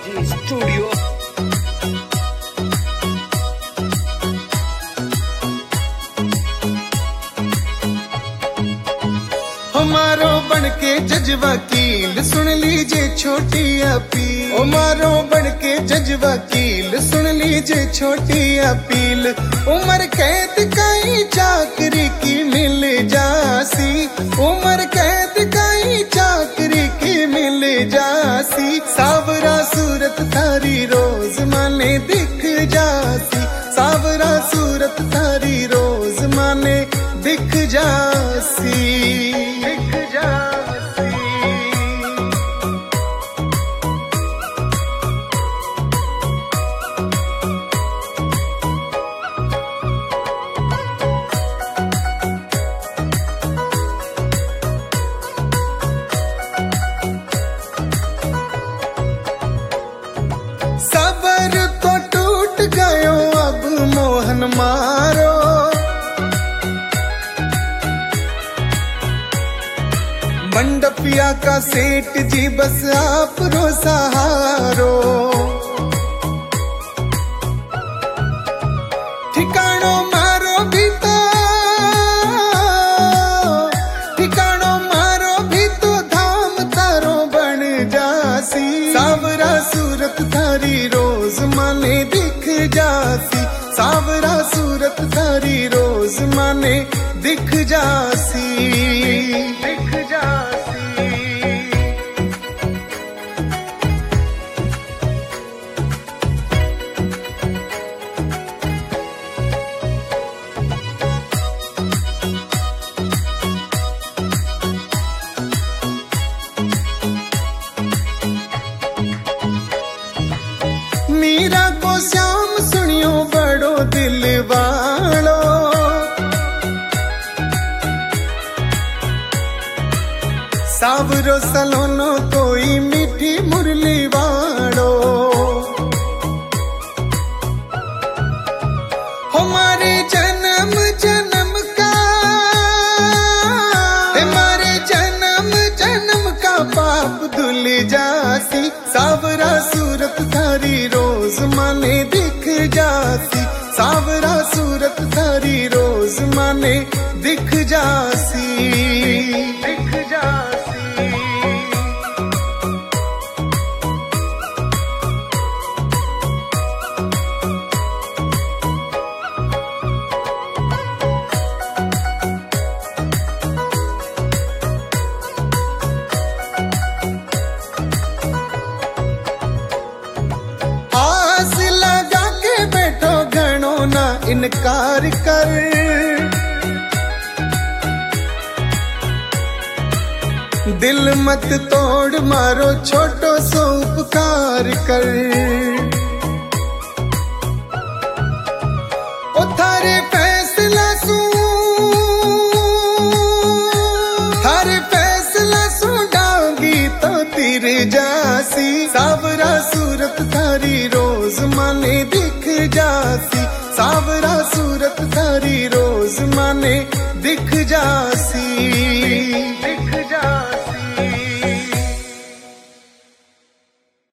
जी studio. हमारो बनके जज वकील सुन लीजिए छोटी अपील। हमारो बनके जज वकील सुन लीजिए छोटी अपील। उम्र कैद कई चाकरी की मिल जासी। उम्र कैद कई चाकरी की मिल जासी। सावरा सूरत थारी रोज माने दिख जासी। सावरा सूरत थारी रोज माने दिख जासी। सबर तो टूट गयो अब मोहन मारो। मंडपिया का सेठ जी बस आप रो सहारो। ठिकानो मारो भी तो, ठिकानो मारो भी तो धाम तारो बन जासी। सावरा सूरत थारी रोज माने दिख जासी। सावरा सूरत थारी रोज माने दिख जासी। दिख जासी। मीरा को श्याम सुनियो बड़ो दिल वालो। सावरो सलोनो कोई मीठी मुरली वालो। हमारे जन्म जन्म का, हमारे जन्म जन्म का पाप धुल जासी। सावरा सूरत थारी रोज माने दिख जासी। सावरा सूरत थारी रोज माने दिख जासी। दिख जासी। आस लगा के बैठो घणो ना इनकार कर। दिल मत तोड़ मारो छोटो सो उपकार कर। ओ थारे फैसला सू, थारे फैसला सू डांगी तो तिर जासी। सावरा सूरत थारी रोज माने दिख जासी। सावरा सूरत थारी रोज माने दिख जासी।